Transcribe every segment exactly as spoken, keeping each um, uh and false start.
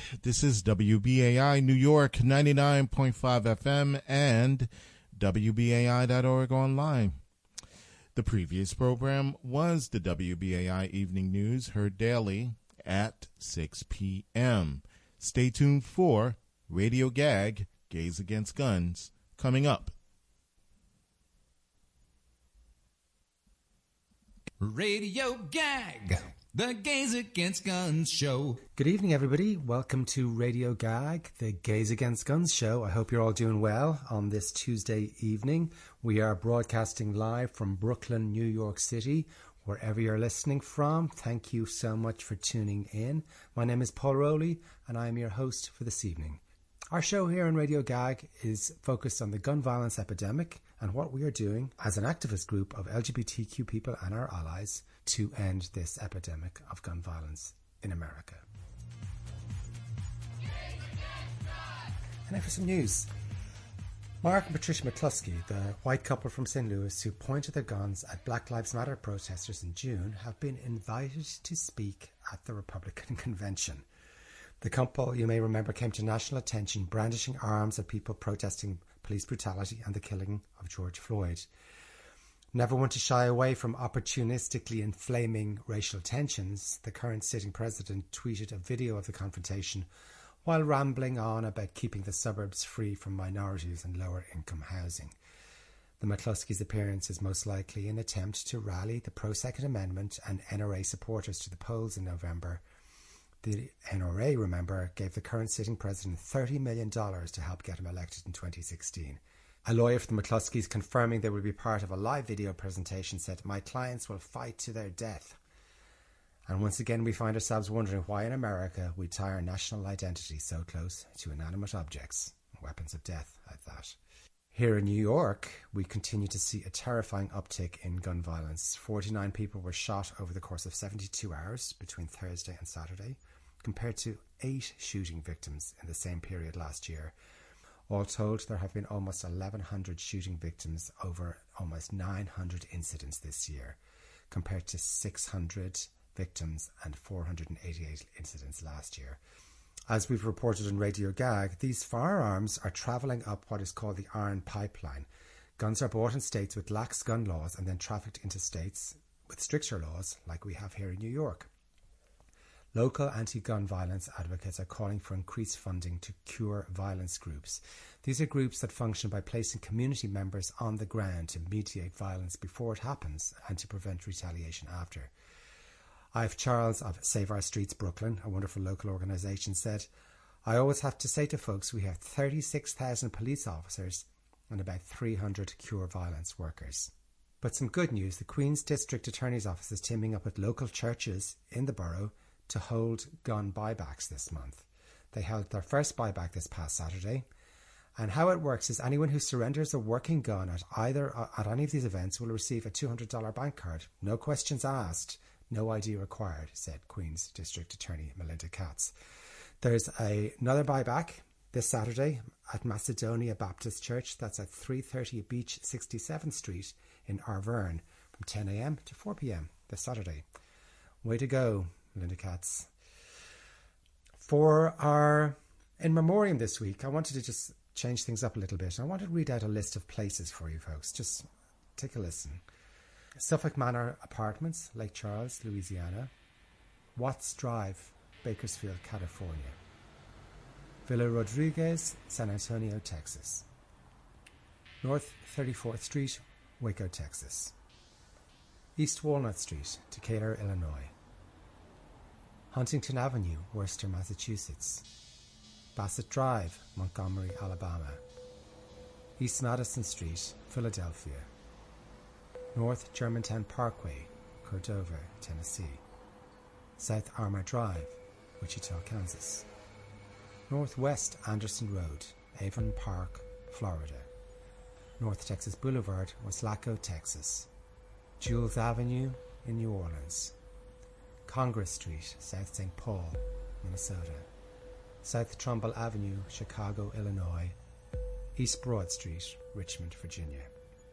This is W B A I New York ninety-nine point five F M and W B A I dot org online. The previous program was the W B A I Evening News, heard daily at six p.m. Stay tuned for Radio Gag, Gays Against Guns, coming up. Radio Gag, the Gays Against Guns show. Good evening, everybody. Welcome to Radio Gag, the Gays Against Guns show. I hope you're all doing well on this Tuesday evening. We are broadcasting live from Brooklyn, New York City. Wherever you're listening from, thank you so much for tuning in. My name is Paul Rowley, and I am your host for this evening. Our show here on Radio Gag is focused on the gun violence epidemic and what we are doing as an activist group of L G B T Q people and our allies to end this epidemic of gun violence in America. And now for some news. Mark and Patricia McCluskey, the white couple from Saint Louis who pointed their guns at Black Lives Matter protesters in June, have been invited to speak at the Republican convention. The couple, you may remember, came to national attention brandishing arms at people protesting police brutality and the killing of George Floyd. Never one to shy away from opportunistically inflaming racial tensions, the current sitting president tweeted a video of the confrontation while rambling on about keeping the suburbs free from minorities and lower income housing. The McCluskey's appearance is most likely an attempt to rally the pro-Second Amendment and N R A supporters to the polls in November. The N R A, remember, gave the current sitting president thirty million dollars to help get him elected in twenty sixteen. A lawyer for the McCluskeys, confirming they will be part of a live video presentation, said, "My clients will fight to their death." And once again, we find ourselves wondering why in America we tie our national identity so close to inanimate objects, weapons of death at that. Here in New York, we continue to see a terrifying uptick in gun violence. forty-nine people were shot over the course of seventy-two hours between Thursday and Saturday, compared to eight shooting victims in the same period last year. All told, there have been almost eleven hundred shooting victims over almost nine hundred incidents this year, compared to six hundred victims and four hundred eighty-eight incidents last year. As we've reported on Radio Gag, these firearms are travelling up what is called the Iron Pipeline. Guns are bought in states with lax gun laws and then trafficked into states with stricter laws, like we have here in New York. Local anti-gun violence advocates are calling for increased funding to cure violence groups. These are groups that function by placing community members on the ground to mediate violence before it happens and to prevent retaliation after. Ive Charles of Save Our Streets Brooklyn, a wonderful local organisation, said, "I always have to say to folks we have thirty-six thousand police officers and about three hundred cure violence workers." But some good news, the Queen's District Attorney's Office is teaming up with local churches in the borough to hold gun buybacks this month. They held their first buyback this past Saturday, and how it works is anyone who surrenders a working gun at either at any of these events will receive a two hundred dollars bank card. No questions asked, no I D required, said Queen's District Attorney Melinda Katz. There's a, another buyback this Saturday at Macedonia Baptist Church. That's at three thirty Beach sixty-seventh Street in Arverne from ten a.m. to four p.m. this Saturday. Way to go, Melinda Katz. For our in memoriam this week, I wanted to just change things up a little bit. I wanted to read out a list of places for you folks. Just take a listen. Suffolk Manor Apartments, Lake Charles, Louisiana. Watts Drive, Bakersfield, California. Villa Rodriguez, San Antonio, Texas. North thirty-fourth Street, Waco, Texas. East Walnut Street, Decatur, Illinois. Huntington Avenue, Worcester, Massachusetts. Bassett Drive, Montgomery, Alabama. East Madison Street, Philadelphia. North Germantown Parkway, Cordova, Tennessee. South Armour Drive, Wichita, Kansas. Northwest Anderson Road, Avon Park, Florida. North Texas Boulevard, Weslaco, Texas. Jules Avenue in New Orleans. Congress Street, South Saint Paul, Minnesota. South Trumbull Avenue, Chicago, Illinois. East Broad Street, Richmond, Virginia.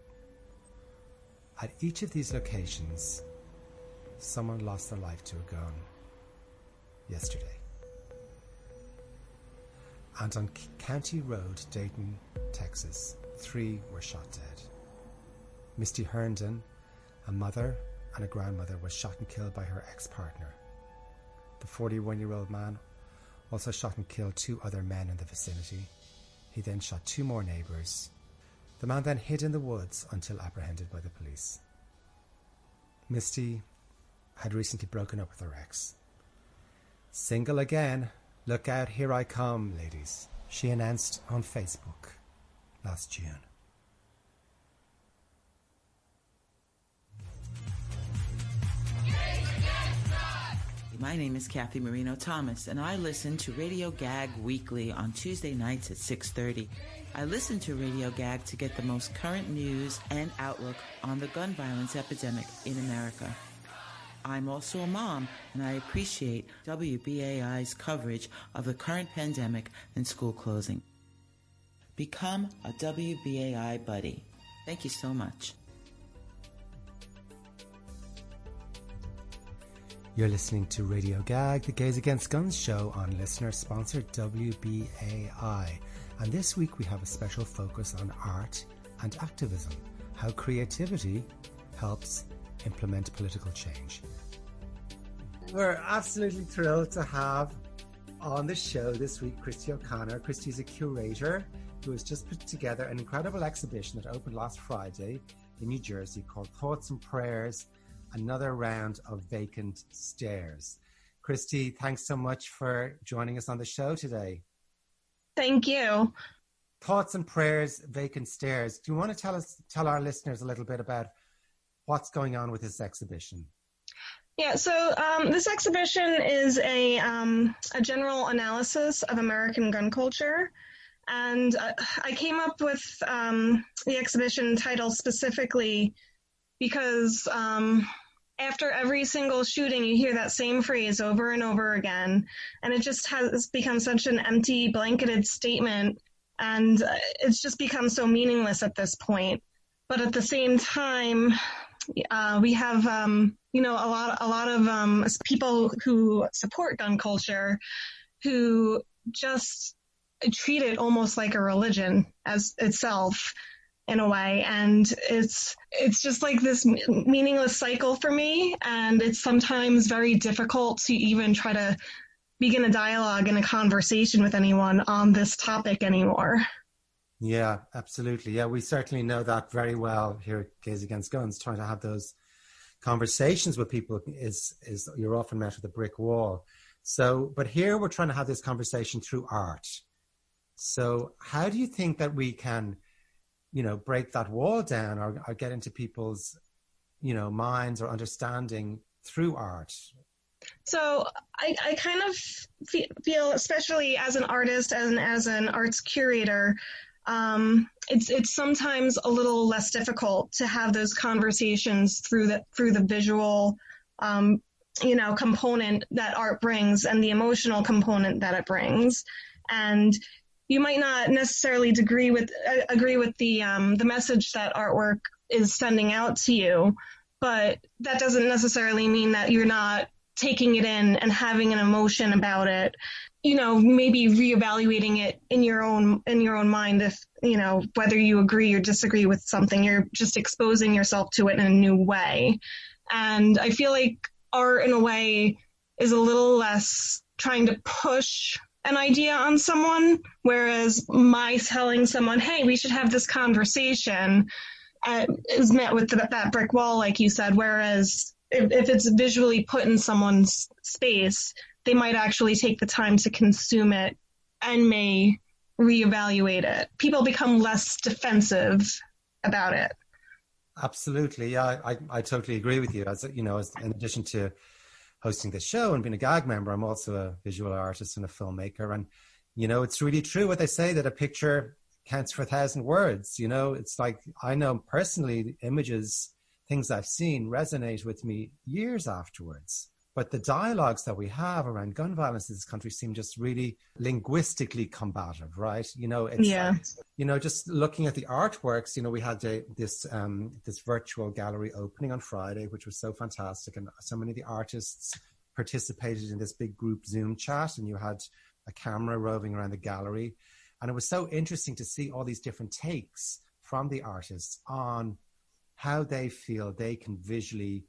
At each of these locations, someone lost their life to a gun yesterday. And on County Road, Dayton, Texas, three were shot dead. Misty Herndon, a mother and a grandmother, was shot and killed by her ex-partner. The forty-one-year-old man also shot and killed two other men in the vicinity. He then shot two more neighbours. The man then hid in the woods until apprehended by the police. Misty had recently broken up with her ex. Single again. Look out, here I come, ladies, she announced on Facebook last June. My name is Kathy Marino Thomas, and I listen to Radio Gag weekly on Tuesday nights at six thirty. I listen to Radio Gag to get the most current news and outlook on the gun violence epidemic in America. I'm also a mom, and I appreciate W B A I's coverage of the current pandemic and school closing. Become a W B A I buddy. Thank you so much. You're listening to Radio Gag, the Gays Against Guns show on listener-sponsored W B A I. And this week we have a special focus on art and activism, how creativity helps implement political change. We're absolutely thrilled to have on the show this week Christy O'Connor. Christy's a curator who has just put together an incredible exhibition that opened last Friday in New Jersey called Thoughts and Prayers, Another Round of Vacant Stares. Christy, thanks so much for joining us on the show today. Thank you. Thoughts and Prayers, Vacant Stares. Do you want to tell us, tell our listeners a little bit about what's going on with this exhibition? Yeah, so um, this exhibition is a, um, a general analysis of American gun culture. And uh, I came up with um, the exhibition title specifically because um, after every single shooting, you hear that same phrase over and over again. And it just has become such an empty, blanketed statement. And uh, it's just become so meaningless at this point. But at the same time, uh, we have, um, you know, a lot, a lot of um, people who support gun culture who just treat it almost like a religion as itself in a way. And it's, it's just like this meaningless cycle for me. And it's sometimes very difficult to even try to begin a dialogue and a conversation with anyone on this topic anymore. Yeah, absolutely. Yeah, we certainly know that very well here at Gays Against Guns. Trying to have those conversations with people is, is you're often met with a brick wall. So, but here we're trying to have this conversation through art. So how do you think that we can, you know, break that wall down or, or get into people's, you know, minds or understanding through art? So I, I kind of feel, especially as an artist and as an arts curator, um, it's it's sometimes a little less difficult to have those conversations through the through the visual, um, you know, component that art brings and the emotional component that it brings, and you might not necessarily agree with uh, agree with the um, the message that artwork is sending out to you, but that doesn't necessarily mean that you're not taking it in and having an emotion about it. You know, maybe reevaluating it in your own in your own mind. If you know whether you agree or disagree with something, you're just exposing yourself to it in a new way. And I feel like art, in a way, is a little less trying to push an idea on someone, whereas my telling someone, hey, we should have this conversation, uh, is met with the, that brick wall, like you said, whereas if, if it's visually put in someone's space, they might actually take the time to consume it and may reevaluate it. People become less defensive about it. Absolutely. Yeah, I, I totally agree with you. As you know, as, in addition to hosting this show and being a GAG member, I'm also a visual artist and a filmmaker. And, you know, it's really true what they say, that a picture counts for a thousand words. You know, it's like, I know personally, images, things I've seen resonate with me years afterwards. But the dialogues that we have around gun violence in this country seem just really linguistically combative, right? You know, it's yeah. like, you know, just looking at the artworks, you know, we had a, this um, this virtual gallery opening on Friday, which was so fantastic. And so many of the artists participated in this big group Zoom chat. And you had a camera roving around the gallery. And it was so interesting to see all these different takes from the artists on how they feel they can visually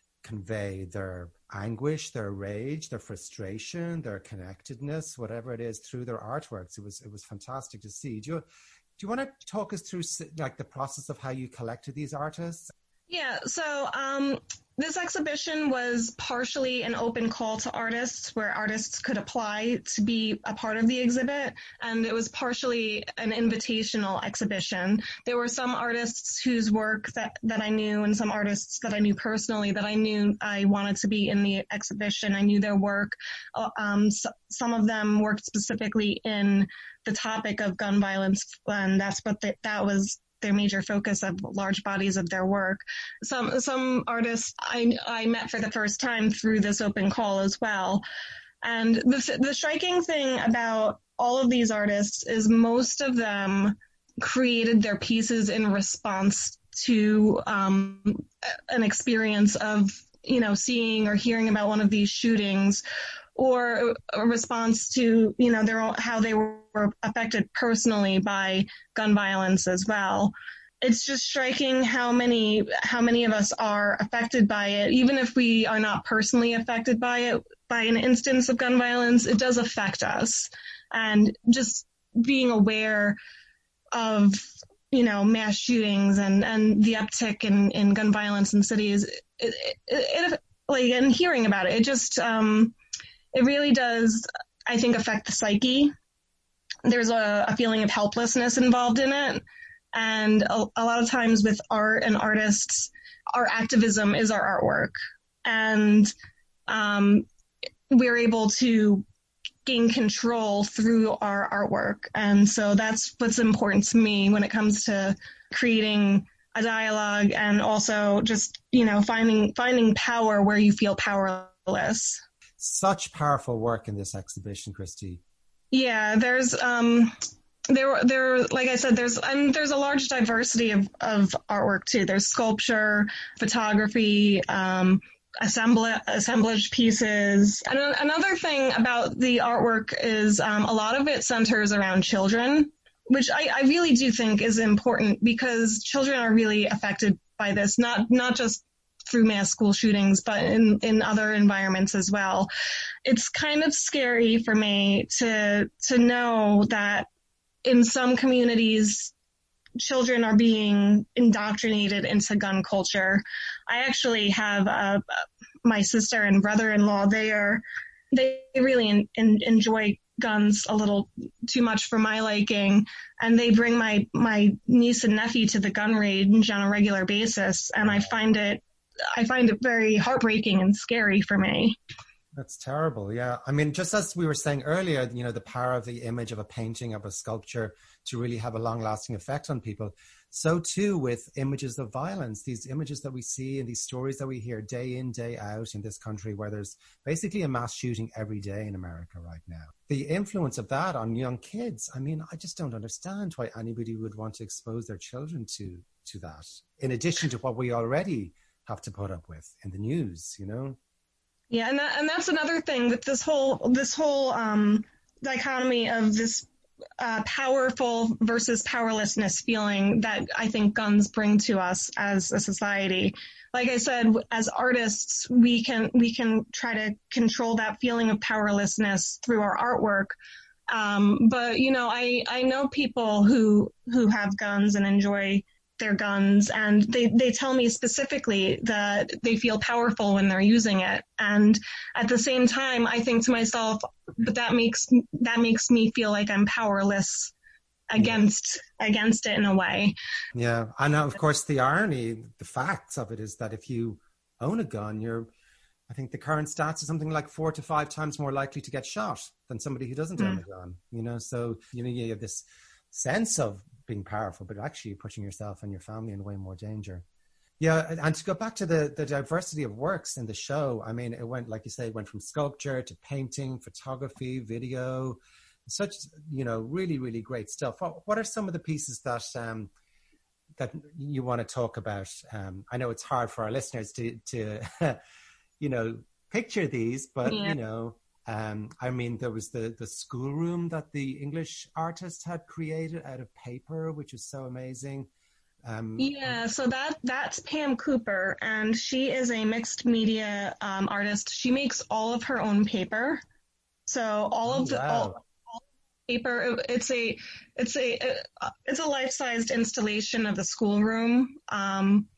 convey their anguish, their rage, their frustration, their connectedness, whatever it is, through their artworks. It was it was fantastic to see. Do you do you want to talk us through like the process of how you collected these artists? Yeah, so um, this exhibition was partially an open call to artists where artists could apply to be a part of the exhibit, and it was partially an invitational exhibition. There were some artists whose work that, that I knew and some artists that I knew personally that I knew I wanted to be in the exhibition. I knew their work. Um, so, some of them worked specifically in the topic of gun violence, and that's what the, that was their major focus of large bodies of their work. Some some artists I, I met for the first time through this open call as well. And the, the striking thing about all of these artists is most of them created their pieces in response to um, an experience of, you know, seeing or hearing about one of these shootings, or a response to, you know, their own, how they were affected personally by gun violence as well. It's just striking how many how many of us are affected by it, even if we are not personally affected by it. By an instance of gun violence, it does affect us. And just being aware of, you know, mass shootings and, and the uptick in, in gun violence in cities, it, it, it, like, and hearing about it, it just, um, it really does, I think, affect the psyche. There's a, a feeling of helplessness involved in it. And a, a lot of times with art and artists, our activism is our artwork. And um, we're able to gain control through our artwork. And so that's what's important to me when it comes to creating a dialogue and also just, you know, finding finding power where you feel powerless. Such powerful work in this exhibition, Christy. Yeah, there's um, there there like I said, there's and there's a large diversity of, of artwork too. There's sculpture, photography, um, assemblage assemblage pieces. And another thing about the artwork is um, a lot of it centers around children, which I, I really do think is important because children are really affected by this, not not just through mass school shootings, but in, in other environments as well. It's kind of scary for me to to know that in some communities, children are being indoctrinated into gun culture. I actually have uh, my sister and brother-in-law. They are they really in, in, enjoy guns a little too much for my liking, and they bring my my niece and nephew to the gun range on a regular basis, and I find it I find it very heartbreaking and scary for me. That's terrible. Yeah. I mean, just as we were saying earlier, you know, the power of the image of a painting, of a sculpture to really have a long lasting effect on people. So too with images of violence, these images that we see and these stories that we hear day in, day out in this country where there's basically a mass shooting every day in America right now. The influence of that on young kids, I mean, I just don't understand why anybody would want to expose their children to, to that, in addition to what we already have to put up with in the news, you know? Yeah, and that, and that's another thing with this whole this whole um, dichotomy of this uh, powerful versus powerlessness feeling that I think guns bring to us as a society. Like I said, as artists, we can we can try to control that feeling of powerlessness through our artwork. Um, but you know, I I know people who who have guns and enjoy their guns, and they, they tell me specifically that they feel powerful when they're using it. And at the same time, I think to myself, but that makes that makes me feel like I'm powerless against yeah. against it in a way. Yeah, and of course the irony, the facts of it is that if you own a gun, you're, I think the current stats are something like four to five times more likely to get shot than somebody who doesn't mm. own a gun. You know, so you know you have this sense of being powerful, but actually putting yourself and your family in way more danger. Yeah, and to go back to the, the diversity of works in the show, I mean, it went, like you say, it went from sculpture to painting, photography, video, such, you know, really, really great stuff. What, what are some of the pieces that um, that you want to talk about? Um, I know it's hard for our listeners to, to you know, picture these, but, yeah. you know, Um, I mean, there was the, the schoolroom that the English artist had created out of paper, which was so amazing. Um, yeah, so that that's Pam Cooper, and she is a mixed media um, artist. She makes all of her own paper. So all oh, of the wow. all, all paper, it's a it's a it's a life-sized installation of the schoolroom. Um,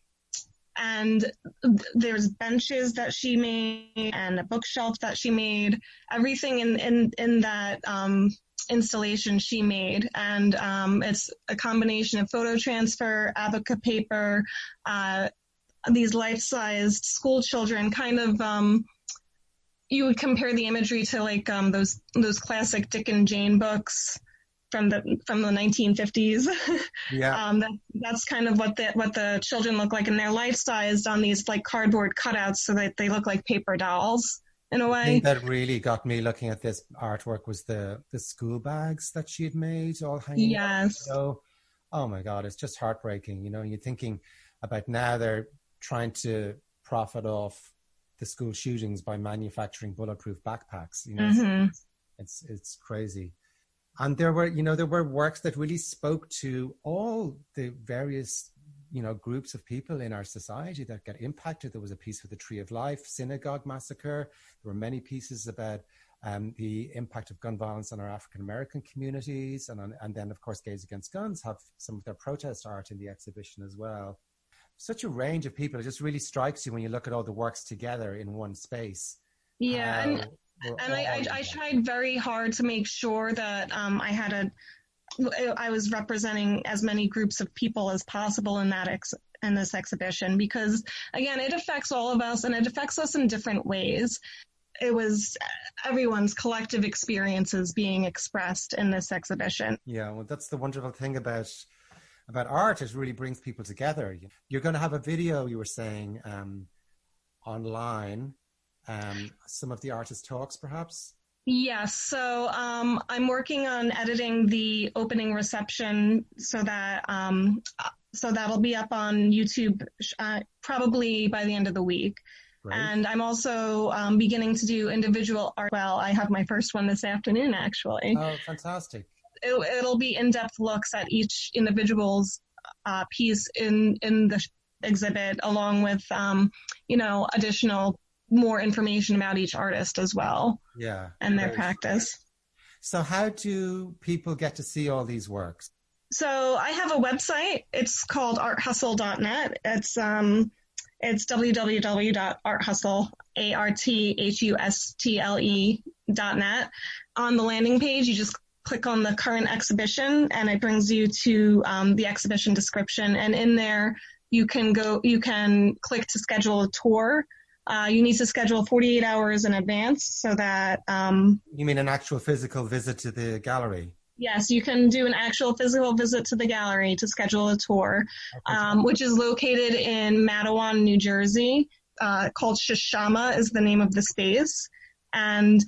and there's benches that she made and a bookshelf that she made. Everything in in in that um, installation she made, and um, it's a combination of photo transfer, Abaca paper, uh, these life-sized school children. Kind of, um, you would compare the imagery to like um, those those classic Dick and Jane books from the from the nineteen fifties. Yeah, um, that, that's kind of what the what the children look like, and they're life-sized on these like cardboard cutouts, so that they look like paper dolls. In a way. I think that really got me looking at this artwork was the the school bags that she had made all hanging. Yes. So, oh my God, it's just heartbreaking. You know, you're thinking about now they're trying to profit off the school shootings by manufacturing bulletproof backpacks. You know, Mm-hmm. it's it's crazy. And there were, you know, there were works that really spoke to all the various, you know, groups of people in our society that get impacted. There was a piece with the Tree of Life synagogue massacre. There were many pieces about um, the impact of gun violence on our African-American communities. And, on, and then, of course, Gays Against Guns have some of their protest art in the exhibition as well. Such a range of people. It just really strikes you when you look at all the works together in one space. Yeah, How and, we're and I, I, all I tried very hard to make sure that um, I had a I was representing as many groups of people as possible in that ex- in this exhibition, because again, it affects all of us and it affects us in different ways. It was everyone's collective experiences being expressed in this exhibition. Yeah, well, that's the wonderful thing about about art. It really brings people together. You're going to have a video, you were saying, um, online, um, some of the artist talks, perhaps? Yes, so um, I'm working on editing the opening reception so that um, so that'll be up on YouTube uh, probably by the end of the week. Great. And I'm also um, beginning to do individual art. Well, I have my first one this afternoon, actually. Oh, fantastic. It, it'll be in-depth looks at each individual's uh, piece in, in the exhibit, along with, um, you know, additional more information about each artist as well. Yeah. And their Great. practice. So how do people get to see all these works? So I have a website. It's called art hustle dot net. It's um, it's w w w dot art hustle, A R T H U S T L E dot net. On the landing page, you just click on the current exhibition, and it brings you to um, the exhibition description. And in there, you can go, you can click to schedule a tour. Uh, you need to schedule forty-eight hours in advance so that... Um, you mean an actual physical visit to the gallery? Yes, you can do an actual physical visit to the gallery to schedule a tour, um, which is located in Matawan, New Jersey, uh, called Shishama is the name of the space. And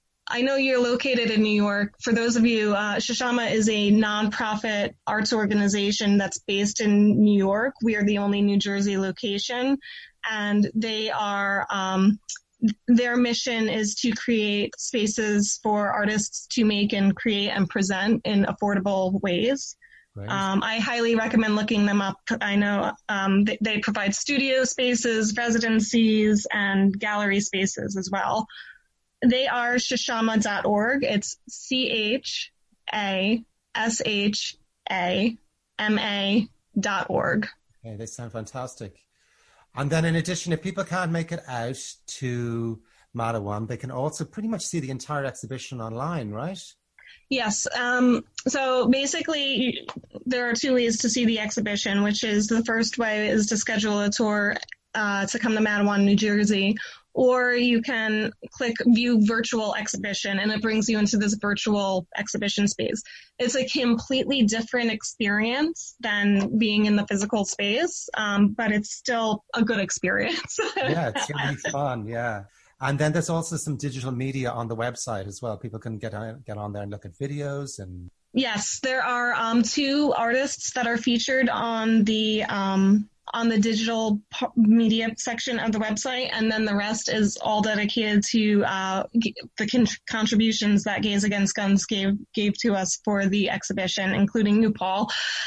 I know you're located in New York. For those of you, uh, Shishama is a nonprofit arts organization that's based in New York. We are the only New Jersey location. And they are, um, their mission is to create spaces for artists to make and create and present in affordable ways. Um, I highly recommend looking them up. I know um, they, they provide studio spaces, residencies, and gallery spaces as well. They are shishama dot org. It's C H A S H A M A dot org. Okay, they sound fantastic. And then in addition, if people can't make it out to Matawan, they can also pretty much see the entire exhibition online, right? Yes. Um, so basically, there are two ways to see the exhibition, which is the first way is to schedule a tour uh, to come to Matawan, New Jersey, or you can click view virtual exhibition and it brings you into this virtual exhibition space. It's a completely different experience than being in the physical space, um, but it's still a good experience. Yeah, it's really fun. Yeah. And then there's also some digital media on the website as well. People can get on, get on there and look at videos and Yes, there are um, two artists that are featured on the um, on the digital media section of the website, and then the rest is all dedicated to uh, the con- contributions that Gays Against Guns gave gave to us for the exhibition, including you, Paul.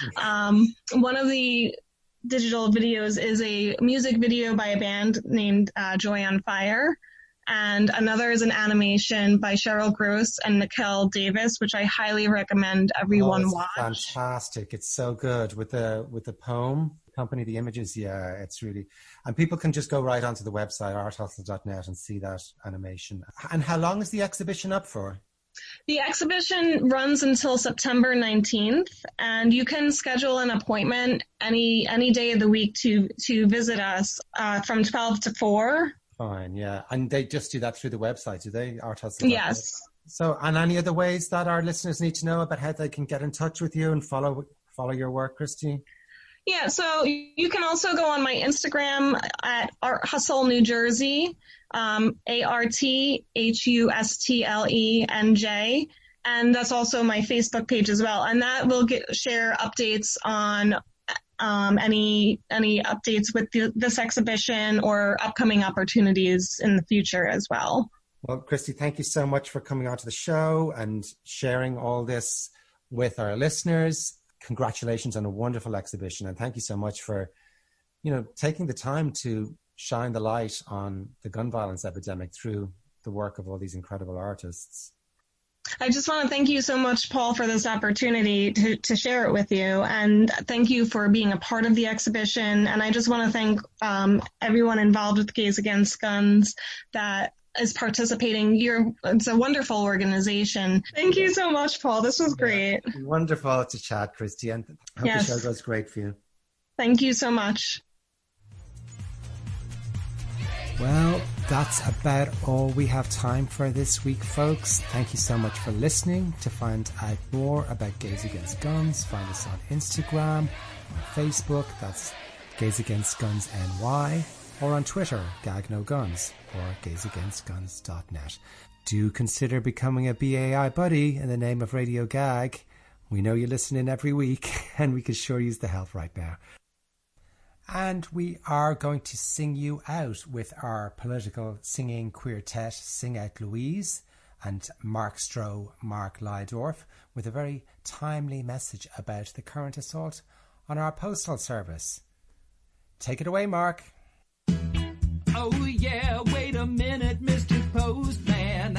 Um, one of the digital videos is a music video by a band named uh, Joy on Fire, and another is an animation by Cheryl Gross and Nikel Davis, which I highly recommend everyone oh, watch. Fantastic! It's so good with the with the poem. Accompany the images, yeah, it's really, and people can just go right onto the website art hustle dot net and see that animation. And how long is the exhibition up for? The exhibition runs until September nineteenth, and you can schedule an appointment any any day of the week to to visit us uh, from twelve to four. Fine, yeah, and they just do that through the website, do they? art hustle dot net? Yes. So, and any other ways that our listeners need to know about how they can get in touch with you and follow follow your work, Christy? Yeah, so you can also go on my Instagram at Art Hustle New Jersey, um, A R T H U S T L E N J, and that's also my Facebook page as well. And that will get, share updates on um, any any updates with the, this exhibition or upcoming opportunities in the future as well. Well, Christy, thank you so much for coming onto the show and sharing all this with our listeners. Congratulations on a wonderful exhibition, and thank you so much for, you know, taking the time to shine the light on the gun violence epidemic through the work of all these incredible artists. I just want to thank you so much, Paul, for this opportunity to, to share it with you, and thank you for being a part of the exhibition. And I just want to thank um, everyone involved with Gays Against Guns that is participating. You're, it's a wonderful organization. Thank you so much, Paul. This was great. Yeah, wonderful to chat, Christy, and I hope yes. the show goes great for you. Thank you so much. Well, that's about all we have time for this week, folks. Thank you so much for listening. To find out more about Gays Against Guns, find us on Instagram, on Facebook, that's Gays Against Guns N Y, or on Twitter, Gag No Guns, or gays against guns dot net. Do consider becoming a B A I buddy in the name of Radio Gag. We know you listen in every week, and we can sure use the help right now. And we are going to sing you out with our political singing quartet, Sing Out Louise, and Mark Stroh, Mark Lydorf, with a very timely message about the current assault on our postal service. Take it away, Mark. Oh yeah, wait a minute, Mister Postman.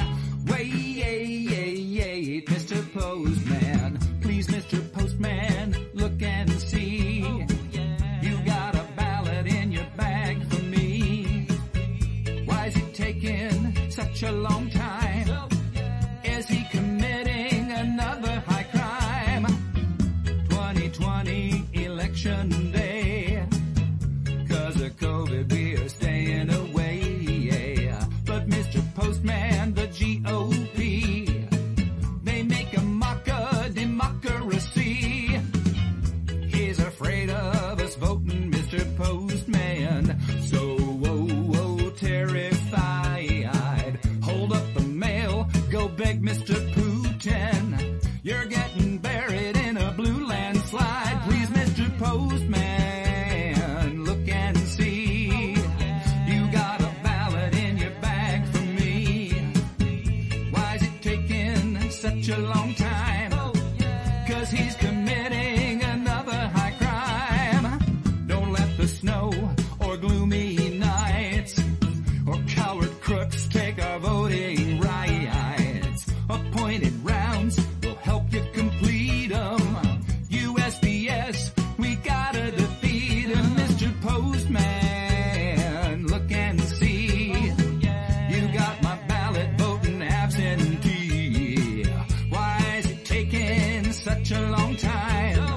Wait, Mister Postman. Please, Mister Postman, look and see. You got a ballot in your bag for me. Why is it taking such a long time? Is he committing another high crime? twenty twenty election day. Cause of COVID we are staying away. But Mister Postman, the G O P, they make a mock of democracy. He's afraid of us voting, Mister Postman. So, oh, oh, terrified. Hold up the mail, go beg Mister Putin. You're getting buried in a blue landslide. Please, Mister Postman, look and see. You got a ballot in your bag for me. Why is it taking such a long time? Cause he's committing another high crime. Don't let the snow or gloomy nights or coward crooks take our voting rights. Appointed rounds will help you complete them. U S P S, we gotta defeat him. Mister Postman, look and see. You got my ballot voting absentee. Why is it taking such a long time?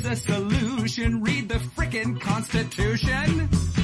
the solution. Read the frickin' Constitution.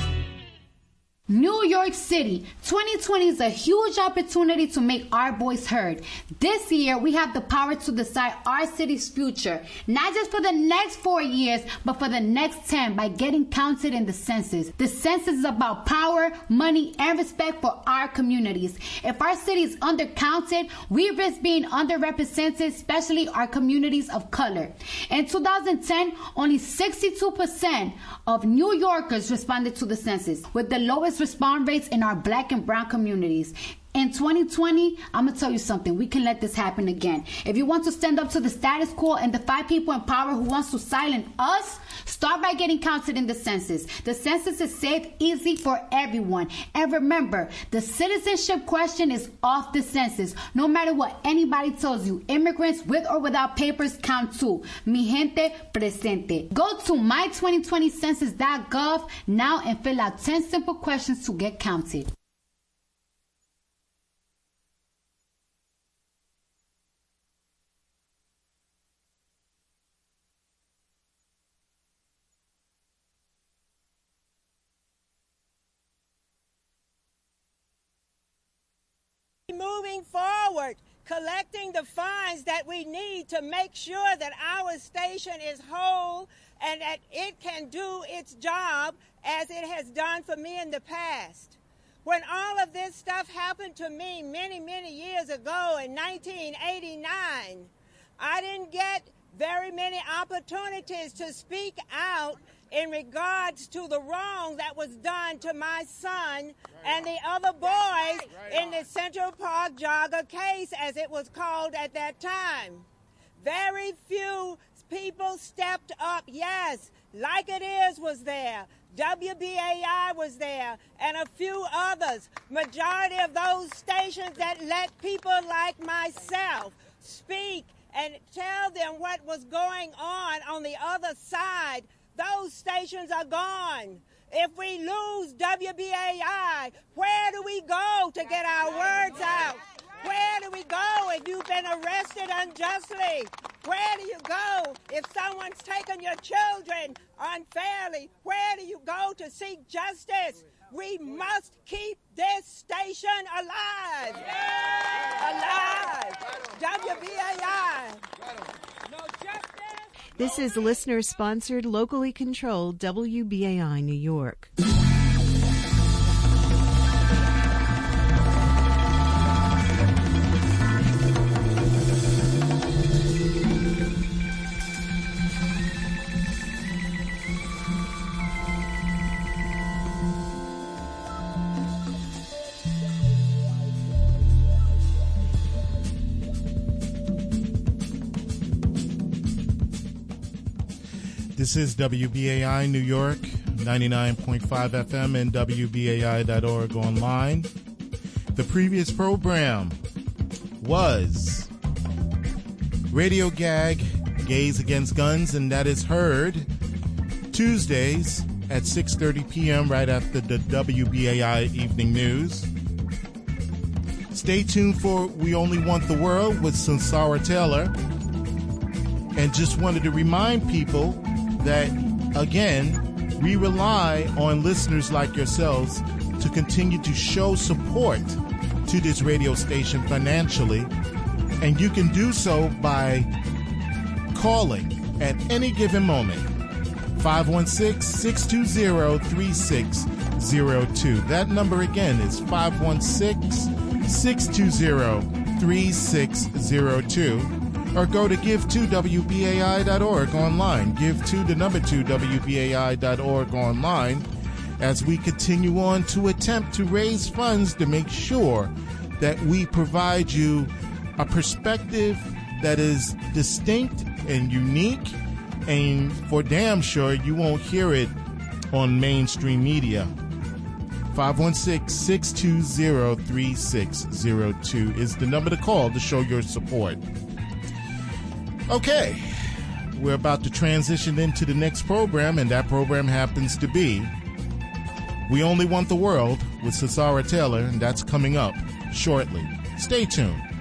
New York City, twenty twenty is a huge opportunity to make our voice heard. This year, we have the power to decide our city's future, not just for the next four years, but for the next ten by getting counted in the census. The census is about power, money, and respect for our communities. If our city is undercounted, we risk being underrepresented, especially our communities of color. In two thousand ten, only sixty-two percent of New Yorkers responded to the census, with the lowest response rates in our black and brown communities. In twenty twenty, I'm going to tell you something. We can let this happen again. If you want to stand up to the status quo and the five people in power who wants to silence us, start by getting counted in the census. The census is safe, easy for everyone. And remember, the citizenship question is off the census. No matter what anybody tells you, immigrants with or without papers count too. Mi gente presente. Go to my twenty twenty census dot gov now and fill out ten simple questions to get counted. Moving forward, collecting the funds that we need to make sure that our station is whole and that it can do its job as it has done for me in the past. When all of this stuff happened to me many, many years ago in nineteen eighty-nine, I didn't get very many opportunities to speak out in regards to the wrong that was done to my son and the other boys in the Central Park jogger case, as it was called at that time. Very few people stepped up. Yes, Like It Is was there. W B A I was there, and a few others. Majority of those stations that let people like myself speak and tell them what was going on on the other side, those stations are gone. If we lose W B A I, where do we go to get our words out? Where do we go if you've been arrested unjustly? Where do you go if someone's taken your children unfairly? Where do you go to seek justice? We must keep this station alive. Alive. W B A I. No justice. This is listener-sponsored, locally controlled W B A I New York. This is W B A I New York, ninety-nine point five F M and W B A I dot org online. The previous program was Radio Gag, Gays Against Guns, and that is heard Tuesdays at six thirty p.m. right after the W B A I Evening News. Stay tuned for We Only Want the World with Sansara Taylor. And just wanted to remind people that, again, we rely on listeners like yourselves to continue to show support to this radio station financially. And you can do so by calling at any given moment, five one six, six two zero, three six zero two. That number again is five one six, six two zero, three six zero two. Or go to give to W B A I dot org online. Give to the number two, W B A I dot org online, as we continue on to attempt to raise funds to make sure that we provide you a perspective that is distinct and unique, and for damn sure you won't hear it on mainstream media. five one six, six two zero, three six zero two is the number to call to show your support. Okay, we're about to transition into the next program, and that program happens to be We Only Want the World with Sansara Taylor, and that's coming up shortly. Stay tuned.